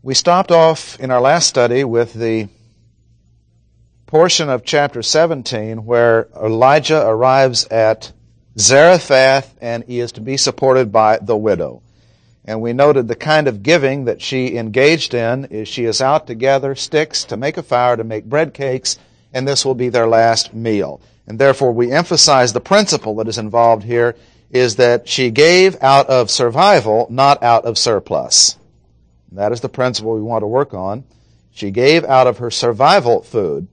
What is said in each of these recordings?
We stopped off in our last study with the portion of chapter 17 where Elijah arrives at Zarephath and he is to be supported by the widow. And we noted the kind of giving that she engaged in is she is out to gather sticks to make a fire, to make bread cakes, and this will be their last meal. And therefore we emphasize the principle that is involved here is that she gave out of survival, not out of surplus. And that is the principle we want to work on. She gave out of her survival food,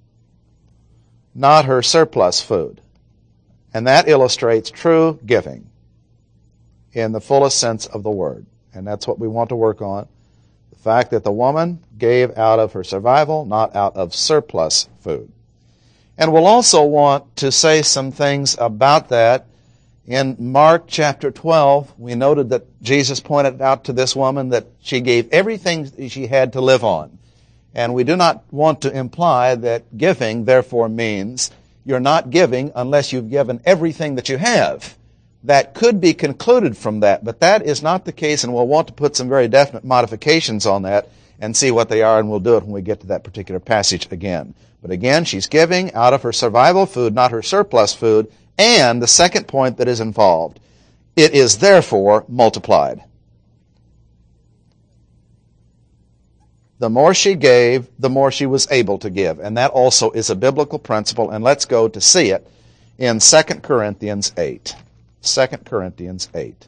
not her surplus food. And that illustrates true giving in the fullest sense of the word. And that's what we want to work on. The fact that the woman gave out of her survival, not out of surplus food. And we'll also want to say some things about that. In Mark chapter 12, we noted that Jesus pointed out to this woman that she gave everything she had to live on. And we do not want to imply that giving, therefore, means you're not giving unless you've given everything that you have. That could be concluded from that, but that is not the case, and we'll want to put some very definite modifications on that and see what they are, and we'll do it when we get to that particular passage again. But again, she's giving out of her survival food, not her surplus food, and the second point that is involved, it is therefore multiplied. The more she gave, the more she was able to give. And that also is a biblical principle, and let's go to see it in 2 Corinthians 8. 2 Corinthians 8.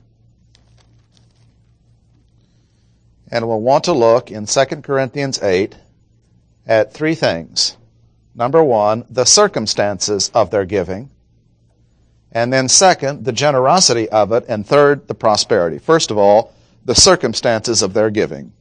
And we'll want to look in 2 Corinthians 8 at three things. Number one, the circumstances of their giving. And then second, the generosity of it. And third, the prosperity. First of all, the circumstances of their giving.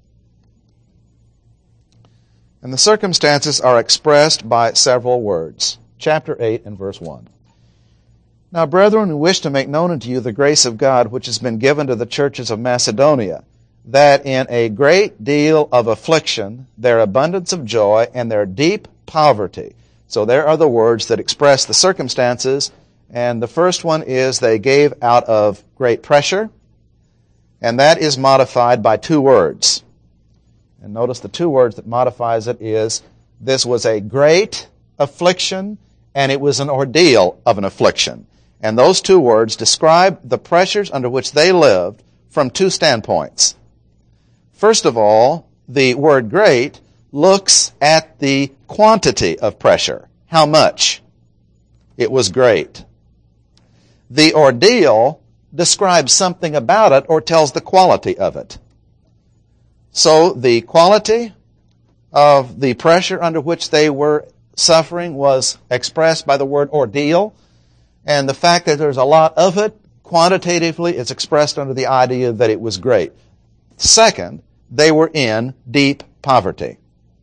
And the circumstances are expressed by several words. Chapter 8 and verse 1. Now, brethren, we wish to make known unto you the grace of God which has been given to the churches of Macedonia, that in a great deal of affliction, their abundance of joy, and their deep poverty. So there are the words that express the circumstances, and the first one is they gave out of great pressure, and that is modified by two words. And notice the two words that modifies it is, this was a great affliction, and it was an ordeal of an affliction. And those two words describe the pressures under which they lived from two standpoints. First of all, the word great looks at the quantity of pressure. How much? It was great. The ordeal describes something about it or tells the quality of it. So the quality of the pressure under which they were suffering was expressed by the word ordeal. And the fact that there's a lot of it, quantitatively, is expressed under the idea that it was great. Second, they were in deep poverty.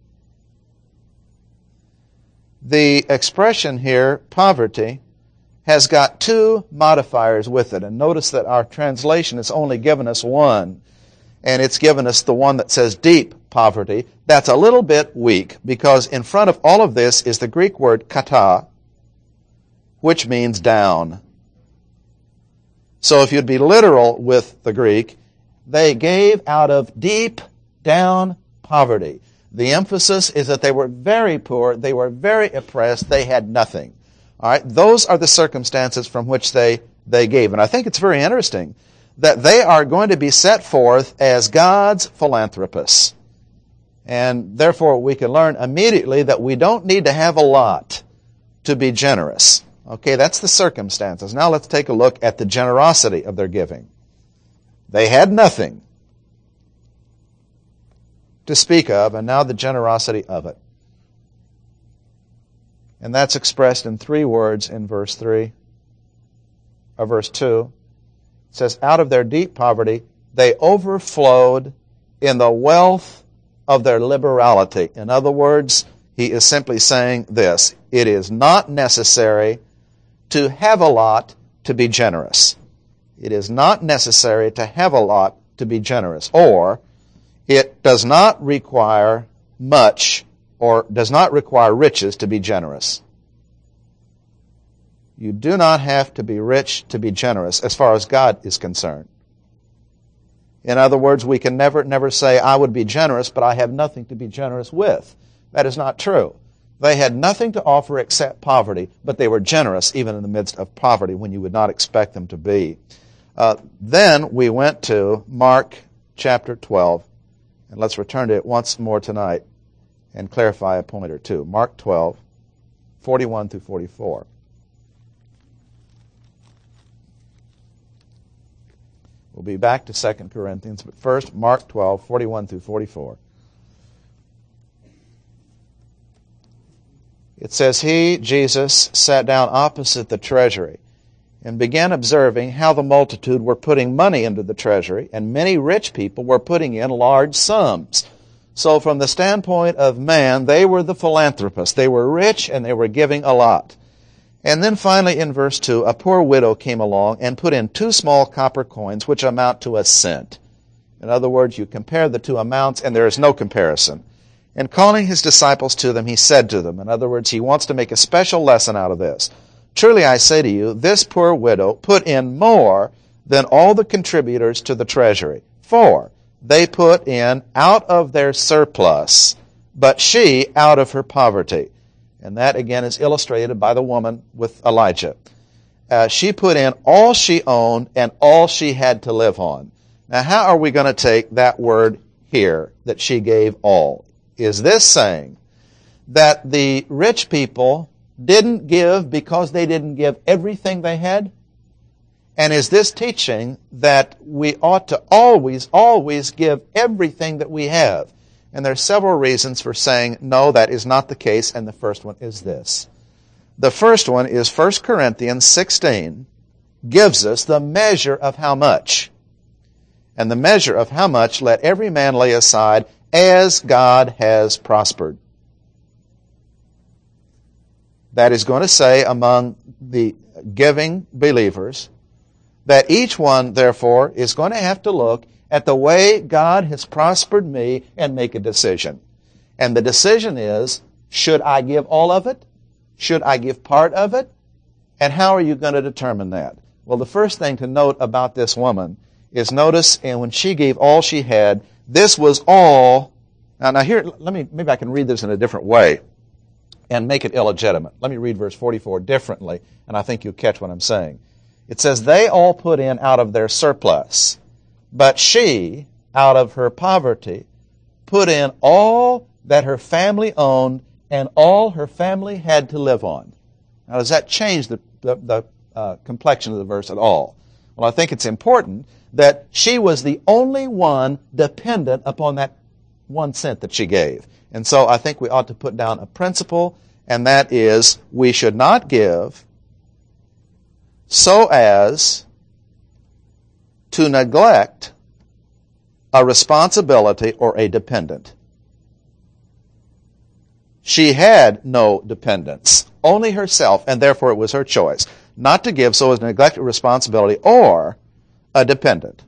The expression here, poverty, has got two modifiers with it. And notice that our translation has only given us one. And it's given us the one that says deep poverty. That's a little bit weak because in front of all of this is the Greek word kata, which means down. So if you'd be literal with the Greek, they gave out of deep down poverty. The emphasis is that they were very poor, they were very oppressed, they had nothing. All right, those are the circumstances from which they gave. And I think it's very interesting that they are going to be set forth as God's philanthropists. And therefore we can learn immediately that we don't need to have a lot to be generous. Okay, that's the circumstances. Now let's take a look at the generosity of their giving. They had nothing to speak of, and now the generosity of it. And that's expressed in three words in verse 2. It says, out of their deep poverty, they overflowed in the wealth of their liberality. In other words, he is simply saying this: it is not necessary to have a lot to be generous. It is not necessary to have a lot to be generous. Or, it does not require much or does not require riches to be generous. You do not have to be rich to be generous as far as God is concerned. In other words, we can never say, I would be generous, but I have nothing to be generous with. That is not true. They had nothing to offer except poverty, but they were generous even in the midst of poverty when you would not expect them to be. Then we went to Mark chapter 12, and let's return to it once more tonight and clarify a point or two. Mark 12, 41 through 44. We'll be back to 2 Corinthians, but first, Mark 12, 41 through 44. It says, He, Jesus, sat down opposite the treasury and began observing how the multitude were putting money into the treasury, and many rich people were putting in large sums. So from the standpoint of man, they were the philanthropists. They were rich and they were giving a lot. And then finally in verse 2, a poor widow came along and put in 2 small copper coins, which amount to a cent. In other words, you compare the two amounts and there is no comparison. And calling his disciples to them, he said to them, in other words, he wants to make a special lesson out of this. Truly I say to you, this poor widow put in more than all the contributors to the treasury. For they put in out of their surplus, but she out of her poverty. And that again is illustrated by the woman with Elijah. She put in all she owned and all she had to live on. Now how are we going to take that word here, that she gave all? Is this saying that the rich people didn't give because they didn't give everything they had? And is this teaching that we ought to always give everything that we have? And there are several reasons for saying, no, that is not the case, and the first one is this. The first one is 1 Corinthians 16 gives us the measure of how much. And the measure of how much let every man lay aside as God has prospered. That is going to say among the giving believers that each one, therefore, is going to have to look at the way God has prospered me and make a decision. And the decision is, should I give all of it? Should I give part of it? And how are you going to determine that? Well, the first thing to note about this woman is notice, and when she gave all she had, this was all. Now here, maybe I can read this in a different way and make it illegitimate. Let me read verse 44 differently, and I think you'll catch what I'm saying. It says, they all put in out of their surplus, but she, out of her poverty, put in all that her family owned and all her family had to live on. Now, does that change the complexion of the verse at all? Well, I think it's important that she was the only one dependent upon that 1 cent that she gave. And so I think we ought to put down a principle, and that is we should not give so as to neglect a responsibility or a dependent. She had no dependents, only herself, and therefore it was her choice not to give so as to neglect a responsibility or a dependent.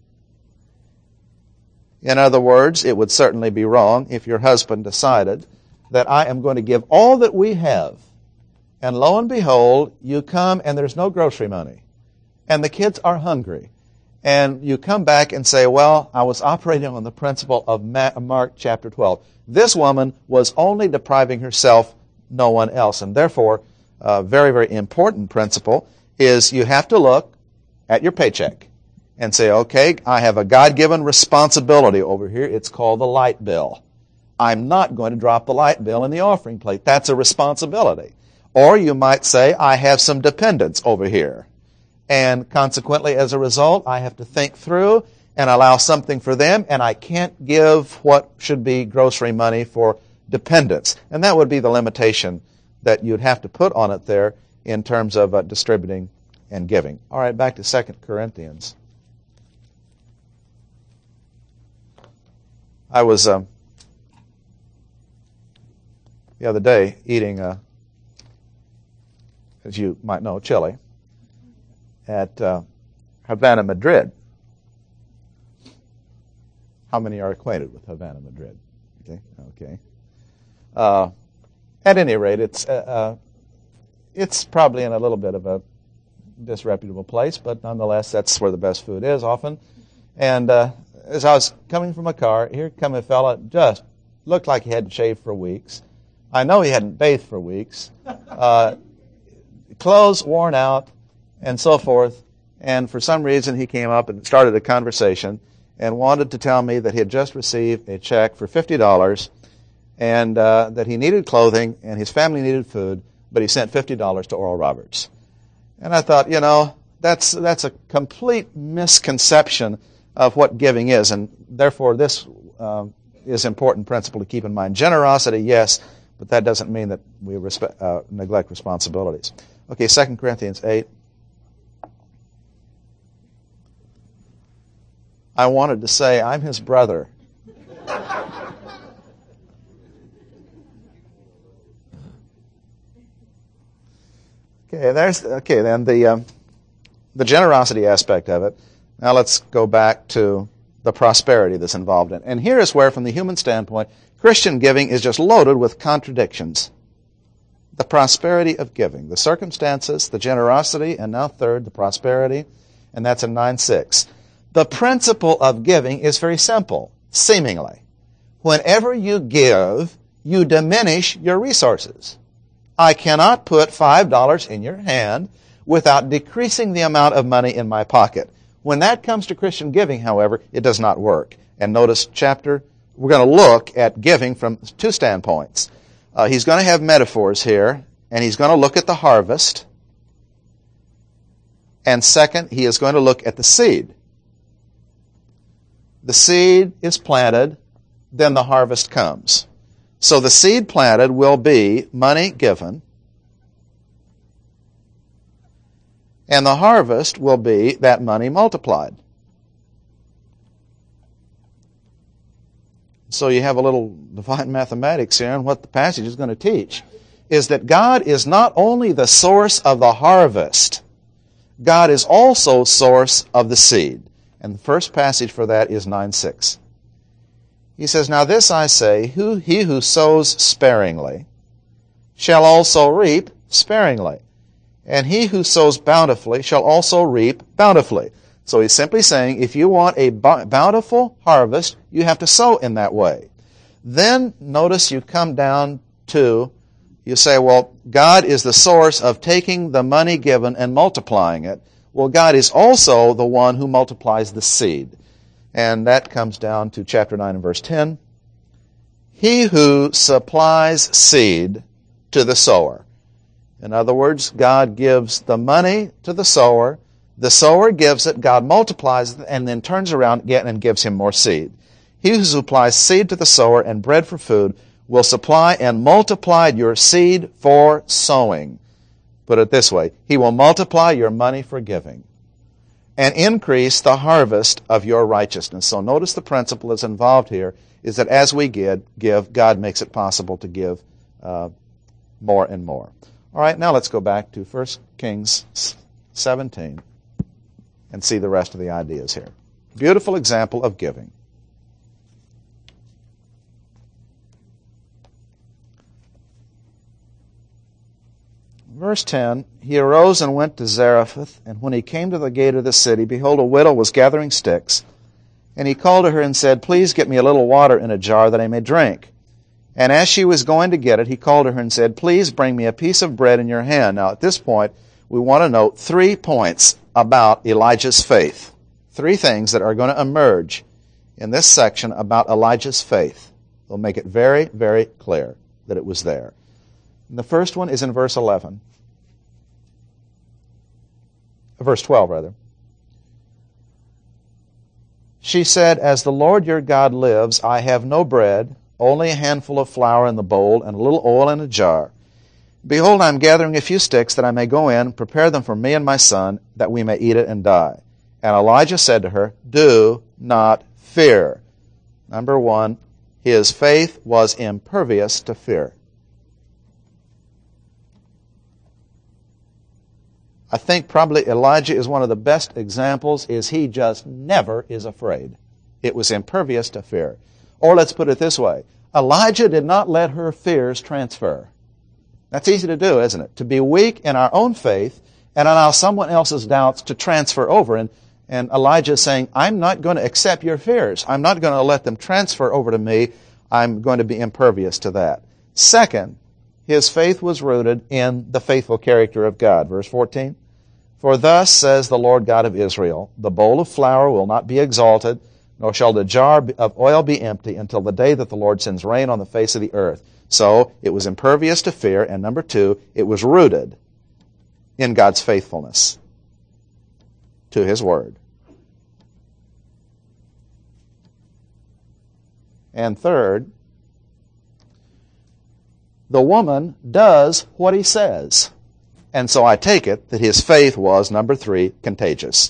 In other words, it would certainly be wrong if your husband decided that I am going to give all that we have, and lo and behold, you come and there's no grocery money, and the kids are hungry, and you come back and say, well, I was operating on the principle of Mark chapter 12. This woman was only depriving herself, no one else, and therefore, a very, very important principle is you have to look at your paycheck and say, okay, I have a God-given responsibility over here. It's called the light bill. I'm not going to drop the light bill in the offering plate. That's a responsibility. Or you might say, I have some dependents over here. And consequently, as a result, I have to think through and allow something for them, and I can't give what should be grocery money for dependents. And that would be the limitation that you'd have to put on it there in terms of distributing and giving. All right, back to 2 Corinthians. I was the other day eating, as you might know, chili at Havana, Madrid. How many are acquainted with Havana, Madrid? Okay. At any rate, it's probably in a little bit of a disreputable place, but nonetheless, that's where the best food is often. And as I was coming from a car, here come a fella, just looked like he hadn't shaved for weeks. I know he hadn't bathed for weeks. Clothes worn out, and so forth. And for some reason, he came up and started a conversation and wanted to tell me that he had just received a check for $50 and that he needed clothing and his family needed food, but he sent $50 to Oral Roberts. And I thought, that's a complete misconception of what giving is, and therefore this is an important principle to keep in mind. Generosity, yes, but that doesn't mean that we neglect responsibilities. Okay, 2 Corinthians 8. I wanted to say, I'm his brother. Then the generosity aspect of it. Now let's go back to the prosperity that's involved in it. And here is where, from the human standpoint, Christian giving is just loaded with contradictions. The prosperity of giving, the circumstances, the generosity, and now third, the prosperity, and that's in 9:6. The principle of giving is very simple, seemingly. Whenever you give, you diminish your resources. I cannot put $5 in your hand without decreasing the amount of money in my pocket. When that comes to Christian giving, however, it does not work. And notice we're going to look at giving from two standpoints. He's going to have metaphors here, and he's going to look at the harvest. And second, he is going to look at the seed. The seed is planted, then the harvest comes. So the seed planted will be money given, and the harvest will be that money multiplied. So you have a little divine mathematics here, and what the passage is going to teach is that God is not only the source of the harvest, God is also source of the seed. And the first passage for that is 9:6. He says, Now this I say, he who sows sparingly shall also reap sparingly, and he who sows bountifully shall also reap bountifully. So he's simply saying, if you want a bountiful harvest, you have to sow in that way. Then notice you come down to, you say, well, God is the source of taking the money given and multiplying it. Well, God is also the one who multiplies the seed. And that comes down to chapter 9 and verse 10. He who supplies seed to the sower. In other words, God gives the money to the sower gives it, God multiplies it, and then turns around again and gives him more seed. He who supplies seed to the sower and bread for food will supply and multiply your seed for sowing. Put it this way, he will multiply your money for giving and increase the harvest of your righteousness. So notice the principle that's involved here is that as we give, God makes it possible to give more and more. All right, now let's go back to 1 Kings 17 and see the rest of the ideas here. Beautiful example of giving. Verse 10, He arose and went to Zarephath, and when he came to the gate of the city, behold, a widow was gathering sticks. And he called to her and said, Please get me a little water in a jar that I may drink. And as she was going to get it, he called to her and said, Please bring me a piece of bread in your hand. Now at this point, we want to note 3 points about Elijah's faith. 3 things that are going to emerge in this section about Elijah's faith. They'll make it very, very clear that it was there. And the first one is in verse 11. Verse 12, rather. She said, As the Lord your God lives, I have no bread, only a handful of flour in the bowl, and a little oil in a jar. Behold, I am gathering a few sticks that I may go in, prepare them for me and my son, that we may eat it and die. And Elijah said to her, Do not fear. Number 1, his faith was impervious to fear. I think probably Elijah is one of the best examples, is he just never is afraid. It was impervious to fear. Or let's put it this way, Elijah did not let her fears transfer. That's easy to do, isn't it? To be weak in our own faith and allow someone else's doubts to transfer over. And Elijah is saying, I'm not going to accept your fears. I'm not going to let them transfer over to me. I'm going to be impervious to that. Second, his faith was rooted in the faithful character of God. Verse 14, for thus says the Lord God of Israel, the bowl of flour will not be exalted, nor shall the jar of oil be empty until the day that the Lord sends rain on the face of the earth. So it was impervious to fear. And number two, it was rooted in God's faithfulness to His Word. And third, the woman does what he says. And so I take it that his faith was, number three, contagious.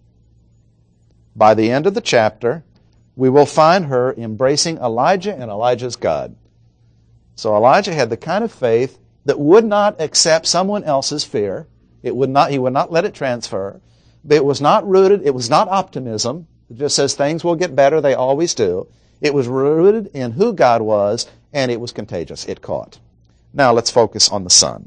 By the end of the chapter, we will find her embracing Elijah and Elijah's God. So Elijah had the kind of faith that would not accept someone else's fear. He would not let it transfer. But it was not rooted, it was not optimism. It just says things will get better, they always do. It was rooted in who God was, and it was contagious. It caught. Now let's focus on the son.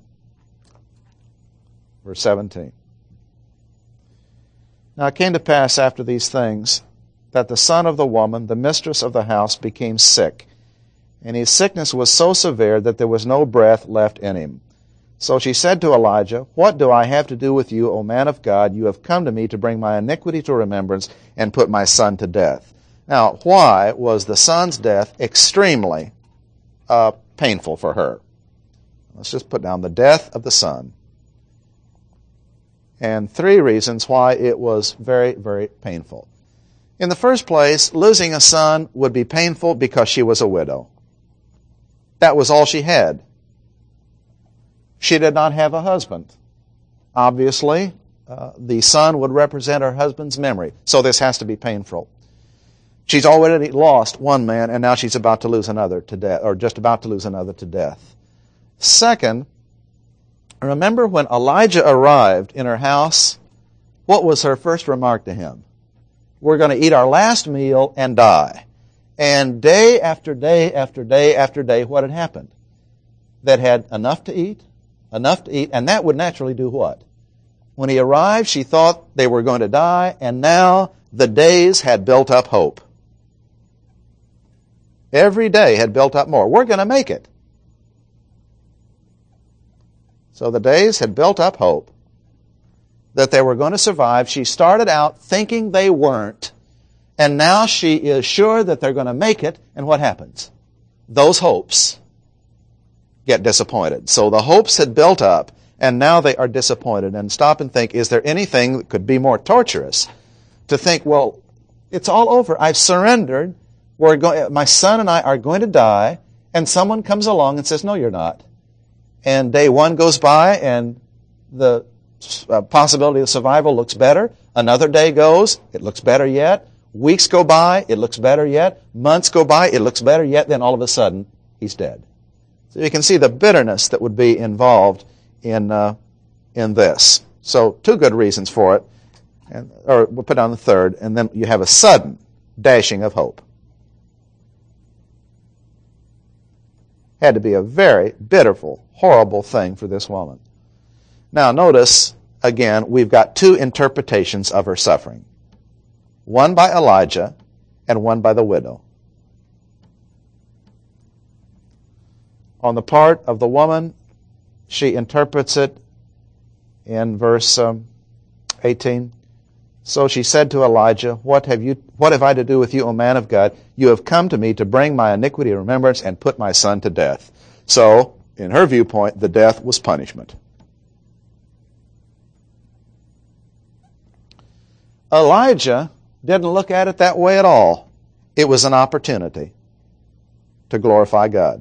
Verse 17. Now it came to pass after these things that the son of the woman, the mistress of the house, became sick. And his sickness was so severe that there was no breath left in him. So she said to Elijah, what do I have to do with you, O man of God? You have come to me to bring my iniquity to remembrance and put my son to death. Now, why was the son's death extremely painful for her? Let's just put down the death of the son. And three reasons why it was very, very painful. In the first place, losing a son would be painful because she was a widow. That was all she had. She did not have a husband. Obviously, the son would represent her husband's memory. So this has to be painful. She's already lost one man, and now she's about to lose another to death, or just about to lose another to death. Second, remember when Elijah arrived in her house, what was her first remark to him? We're going to eat our last meal and die. And day after day after day after day, what had happened? That had enough to eat, and that would naturally do what? When he arrived, she thought they were going to die, and now the days had built up hope. Every day had built up more. We're going to make it. So the days had built up hope that they were going to survive. She started out thinking they weren't, and now she is sure that they're going to make it, and what happens? Those hopes get disappointed. So the hopes had built up, and now they are disappointed. And stop and think, is there anything that could be more torturous? To think, well, it's all over. I've surrendered. My son and I are going to die, and someone comes along and says, no, you're not. And day one goes by, and the possibility of survival looks better. Another day goes, it looks better yet. Weeks go by, it looks better yet. Months go by, it looks better yet. Then all of a sudden, he's dead. So you can see the bitterness that would be involved in this. So two good reasons for it. Or we'll put down the third, and then you have a sudden dashing of hope. Had to be a very bitterful, horrible thing for this woman. Now notice, again, we've got two interpretations of her suffering. One by Elijah and one by the widow. On the part of the woman, she interprets it in verse 18. So she said to Elijah, what have I to do with you, O man of God? You have come to me to bring my iniquity to remembrance and put my son to death. So, in her viewpoint, the death was punishment. Elijah didn't look at it that way at all. It was an opportunity to glorify God.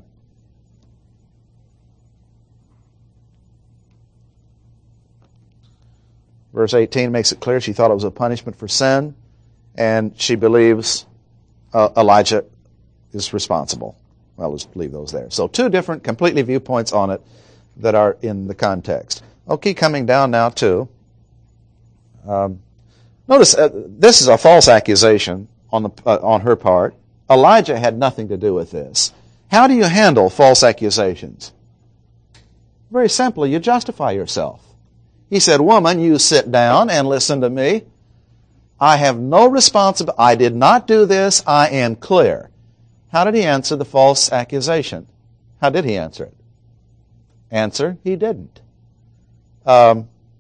Verse 18 makes it clear she thought it was a punishment for sin, and she believes Elijah is responsible. Well, let's leave those there. So two different completely viewpoints on it that are in the context. Okay, coming down now to, notice this is a false accusation on her part. Elijah had nothing to do with this. How do you handle false accusations? Very simply, you justify yourself. He said, woman, you sit down and listen to me. I have no responsibility. I did not do this. I am clear. How did he answer the false accusation? How did he answer it? Answer, he didn't. I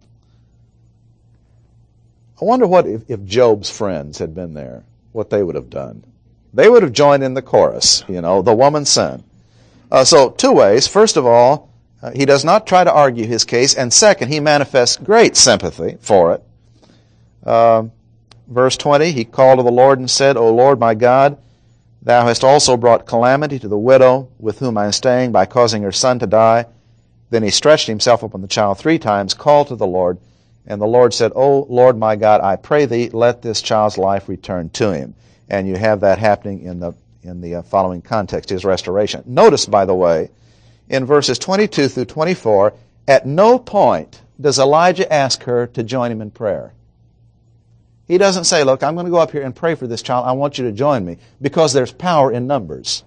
wonder what if Job's friends had been there, what they would have done. They would have joined in the chorus, the woman's son. So 2 ways. First of all, he does not try to argue his case. And second, he manifests great sympathy for it. Verse 20, he called to the Lord and said, O Lord my God, thou hast also brought calamity to the widow with whom I am staying by causing her son to die. Then he stretched himself upon the child 3 times, called to the Lord, and the Lord said, O Lord my God, I pray thee, let this child's life return to him. And you have that happening in the following context, his restoration. Notice, by the way, in verses 22 through 24, at no point does Elijah ask her to join him in prayer. He doesn't say, look, I'm going to go up here and pray for this child. I want you to join me, because there's power in numbers.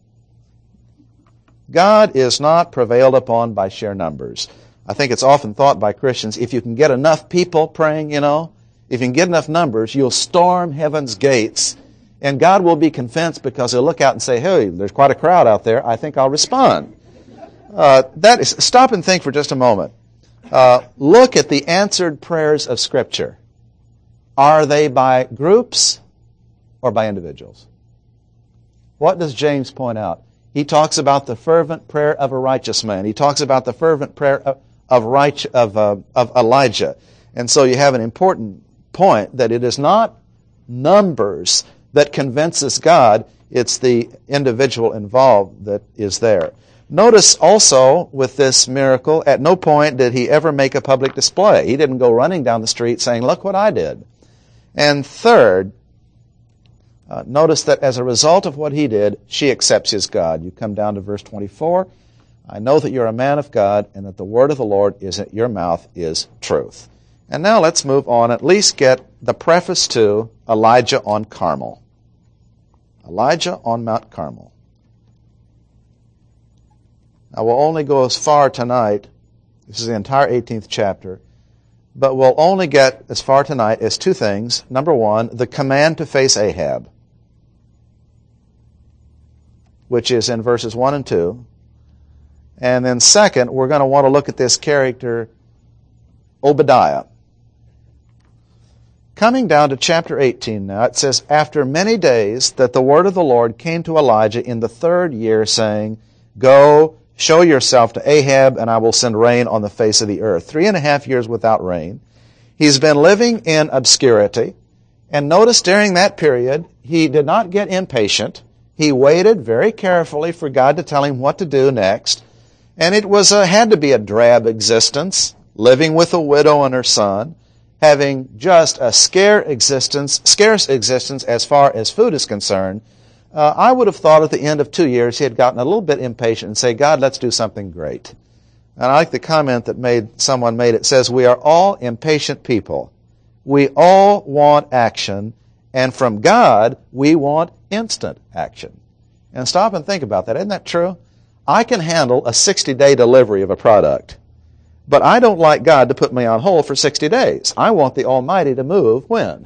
God is not prevailed upon by sheer numbers. I think it's often thought by Christians, if you can get enough people praying, if you can get enough numbers, you'll storm heaven's gates, and God will be convinced because he'll look out and say, hey, there's quite a crowd out there. I think I'll respond. Stop and think for just a moment. Look at the answered prayers of Scripture. Are they by groups or by individuals? What does James point out? He talks about the fervent prayer of a righteous man. He talks about the fervent prayer of Elijah. And so you have an important point that it is not numbers that convinces God, it's the individual involved that is there. Notice also with this miracle, at no point did he ever make a public display. He didn't go running down the street saying, look what I did. And third, notice that as a result of what he did, she accepts his God. You come down to verse 24. I know that you're a man of God, and that the word of the Lord is at your mouth is truth. And now let's move on, at least get the preface to Elijah on Carmel. Elijah on Mount Carmel. Now we'll only go as far tonight. This is the entire 18th chapter. But we'll only get as far tonight as 2 things. Number 1, the command to face Ahab, which is in verses 1 and 2. And then second, we're going to want to look at this character, Obadiah. Coming down to chapter 18 now, it says, After many days that the word of the Lord came to Elijah in the 3rd year, saying, Go, show yourself to Ahab, and I will send rain on the face of the earth. 3.5 years without rain. He's been living in obscurity. And notice during that period, he did not get impatient. He waited very carefully for God to tell him what to do next. And it had to be a drab existence, living with a widow and her son, having just a scarce existence as far as food is concerned. I would have thought at the end of 2 years he had gotten a little bit impatient and say, God, let's do something great. And I like the comment that someone made. It says, we are all impatient people. We all want action, and from God, we want instant action. And stop and think about that. Isn't that true? I can handle a 60-day delivery of a product, but I don't like God to put me on hold for 60 days. I want the Almighty to move when?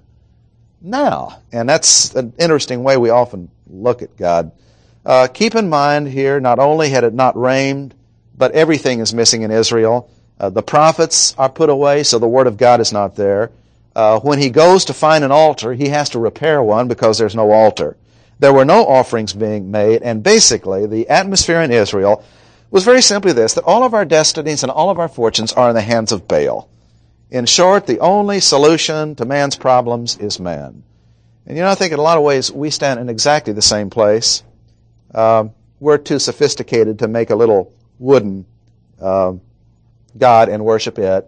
Now. And that's an interesting way we often look at God. Keep in mind here, not only had it not rained, but everything is missing in Israel. The prophets are put away, so the Word of God is not there. When he goes to find an altar, he has to repair one because there's no altar. There were no offerings being made, and basically the atmosphere in Israel was very simply this, that all of our destinies and all of our fortunes are in the hands of Baal. In short, the only solution to man's problems is man. And I think in a lot of ways we stand in exactly the same place. We're too sophisticated to make a little wooden God and worship it.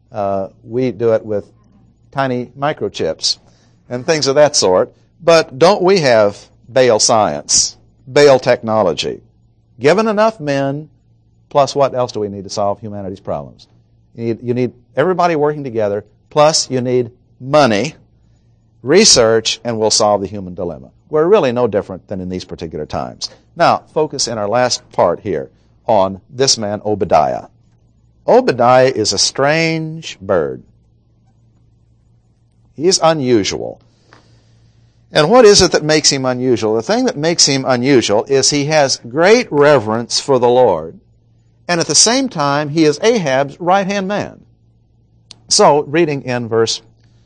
We do it with tiny microchips and things of that sort. But don't we have Baal science, Baal technology? Given enough men, plus what else do we need to solve humanity's problems? You need everybody working together, plus you need money, research, and we'll solve the human dilemma. We're really no different than in these particular times. Now, focus in our last part here on this man, Obadiah. Obadiah is a strange bird. He's unusual. And what is it that makes him unusual? The thing that makes him unusual is he has great reverence for the Lord, and at the same time, he is Ahab's right-hand man. So, reading in verse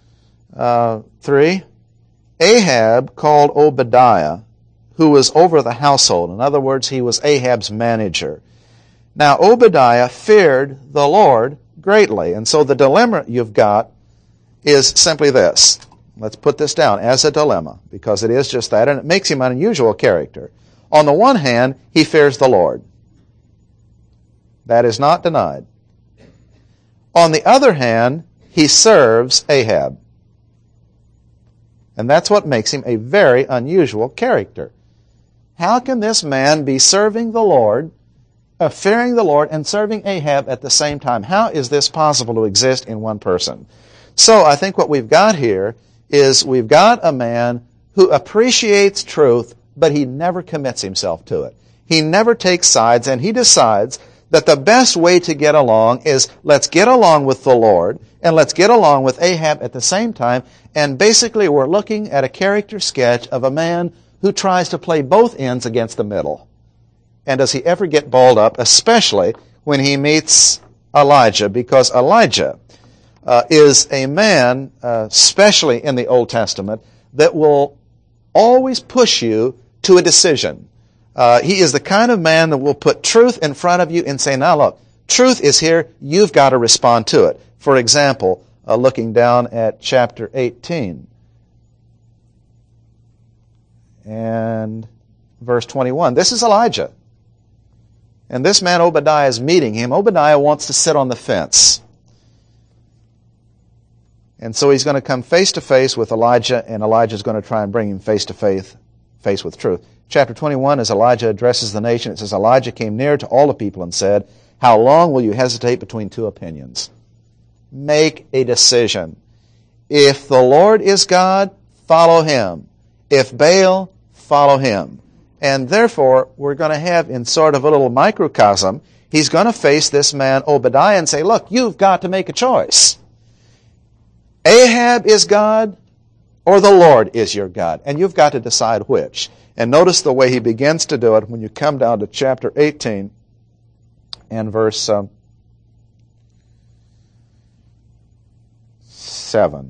3, Ahab called Obadiah, who was over the household. In other words, he was Ahab's manager. Now, Obadiah feared the Lord greatly, and so the dilemma you've got is simply this. Let's put this down as a dilemma, because it is just that, and it makes him an unusual character. On the one hand, he fears the Lord. That is not denied. On the other hand, he serves Ahab. And that's what makes him a very unusual character. How can this man be serving the Lord, fearing the Lord, and serving Ahab at the same time? How is this possible to exist in one person? So I think what we've got here is we've got a man who appreciates truth, but he never commits himself to it. He never takes sides, and he decides that the best way to get along is let's get along with the Lord, and let's get along with Ahab at the same time, and basically we're looking at a character sketch of a man who tries to play both ends against the middle. And does he ever get balled up, especially when he meets Elijah, because Elijah is a man, especially in the Old Testament, that will always push you to a decision. He is the kind of man that will put truth in front of you and say, now look, truth is here, you've got to respond to it. For example, looking down at chapter 18 and verse 21. This is Elijah. And this man Obadiah is meeting him. Obadiah wants to sit on the fence. And so he's going to come face to face with Elijah, and Elijah is going to try and bring him face to face with truth. Chapter 21, as Elijah addresses the nation, it says, Elijah came near to all the people and said, how long will you hesitate between two opinions? Make a decision. If the Lord is God, follow him. If Baal, follow him. And therefore, we're going to have in sort of a little microcosm, he's going to face this man Obadiah and say, look, you've got to make a choice. Ahab is God, or the Lord is your God. And you've got to decide which. And notice the way he begins to do it when you come down to chapter 18 and verse 7.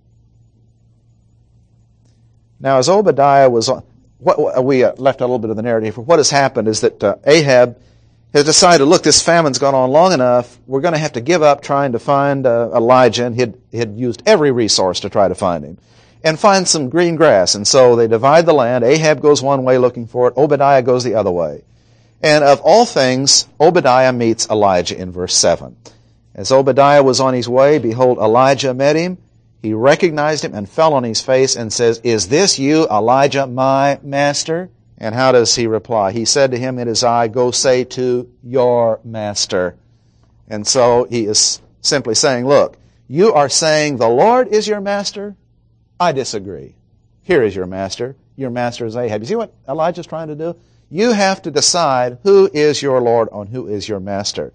Now, as Obadiah was on, we left a little bit of the narrative. What has happened is that Ahab has decided, look, this famine's gone on long enough. We're going to have to give up trying to find Elijah, and he had used every resource to try to find him, and find some green grass. And so they divide the land. Ahab goes one way looking for it. Obadiah goes the other way. And of all things, Obadiah meets Elijah in verse 7. As Obadiah was on his way, behold, Elijah met him. He recognized him and fell on his face and says, is this you, Elijah, my master? And how does he reply? He said to him, it is I, go say to your master. And so he is simply saying, look, you are saying the Lord is your master? I disagree. Here is your master. Your master is Ahab. You see what Elijah's trying to do? You have to decide who is your Lord and who is your master.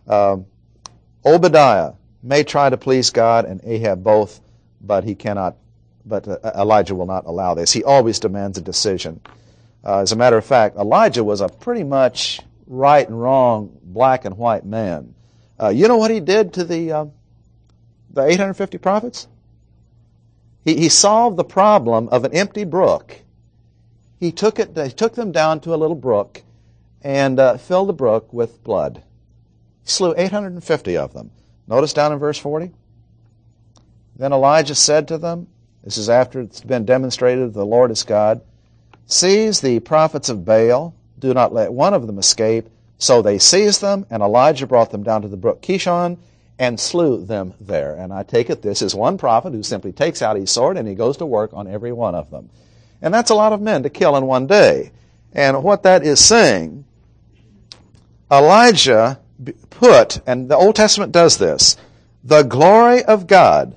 Obadiah may try to please God and Ahab both, but he cannot. But Elijah will not allow this. He always demands a decision. As a matter of fact, Elijah was a pretty much right and wrong, black and white man. You know what he did to the 850 prophets? He solved the problem of an empty brook. He took them down to a little brook and filled the brook with blood. He slew 850 of them. Notice down in verse 40. Then Elijah said to them, this is after it's been demonstrated the Lord is God, seize the prophets of Baal, do not let one of them escape. So they seized them, and Elijah brought them down to the brook Kishon and slew them there. And I take it this is one prophet who simply takes out his sword and he goes to work on every one of them. And that's a lot of men to kill in one day. And what that is saying, Elijah put, and the Old Testament does this, the glory of God,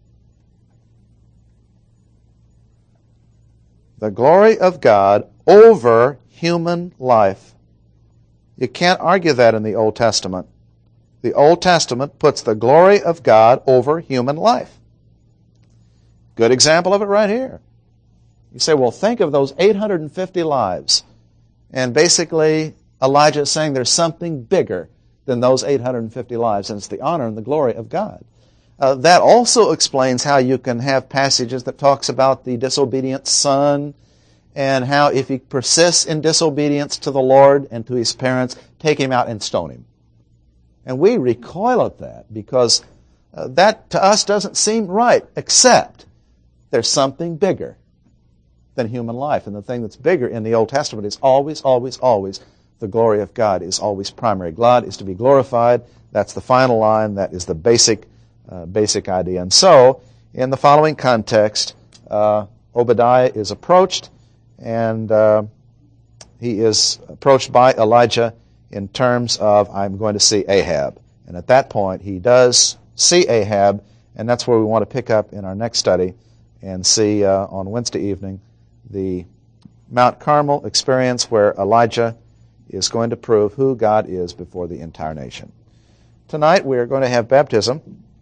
over human life. You can't argue that in the Old Testament. The Old Testament puts the glory of God over human life. Good example of it right here. You say, well, think of those 850 lives. And basically, Elijah is saying there's something bigger than those 850 lives, and it's the honor and the glory of God. That also explains how you can have passages that talks about the disobedient son, and how if he persists in disobedience to the Lord and to his parents, take him out and stone him. And we recoil at that because that to us doesn't seem right, except there's something bigger than human life. And the thing that's bigger in the Old Testament is always, always, always the glory of God is always primary. God is to be glorified. That's the final line. That is the basic idea. And so, in the following context, Obadiah is approached, and he is approached by Elijah in terms of, I'm going to see Ahab. And at that point, he does see Ahab, and that's where we want to pick up in our next study and see on Wednesday evening the Mount Carmel experience where Elijah is going to prove who God is before the entire nation. Tonight we are going to have baptism.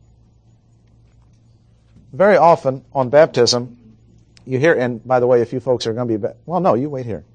Very often on baptism, you hear, and by the way, if you folks are going to be, well, no, you wait here.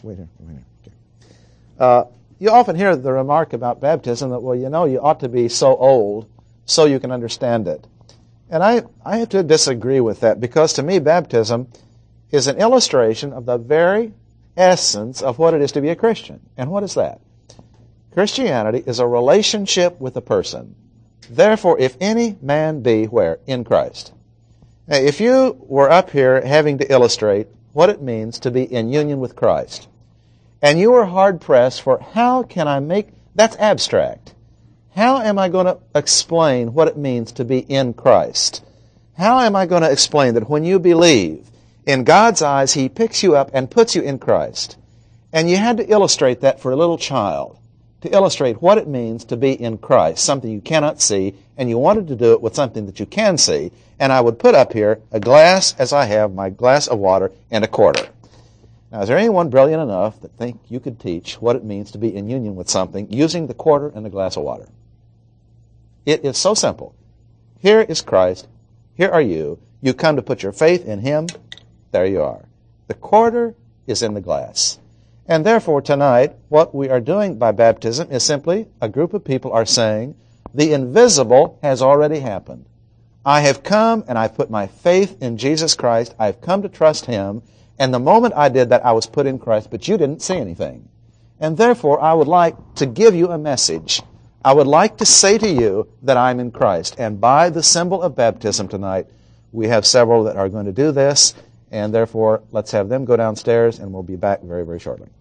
Okay. You often hear the remark about baptism that, well, you know, you ought to be so old so you can understand it. And I have to disagree with that, because to me baptism is an illustration of the very essence of what it is to be a Christian. And what is that? Christianity is a relationship with a person. Therefore, if any man be where? In Christ. Now, if you were up here having to illustrate what it means to be in union with Christ, and you were hard-pressed for how can I make, that's abstract. How am I going to explain what it means to be in Christ? How am I going to explain that when you believe, in God's eyes, He picks you up and puts you in Christ? And you had to illustrate that for a little child, to illustrate what it means to be in Christ, something you cannot see, and you wanted to do it with something that you can see. And I would put up here a glass, as I have, my glass of water, and a quarter. Now, is there anyone brilliant enough that think you could teach what it means to be in union with something using the quarter and the glass of water? It is so simple. Here is Christ. Here are you. You come to put your faith in Him. There you are. The quarter is in the glass. And therefore, tonight, what we are doing by baptism is simply a group of people are saying, the invisible has already happened. I have come and I've put my faith in Jesus Christ. I've come to trust Him. And the moment I did that, I was put in Christ, but you didn't see anything. And therefore, I would like to give you a message. I would like to say to you that I'm in Christ. And by the symbol of baptism tonight, we have several that are going to do this. And therefore, let's have them go downstairs, and we'll be back very, very shortly.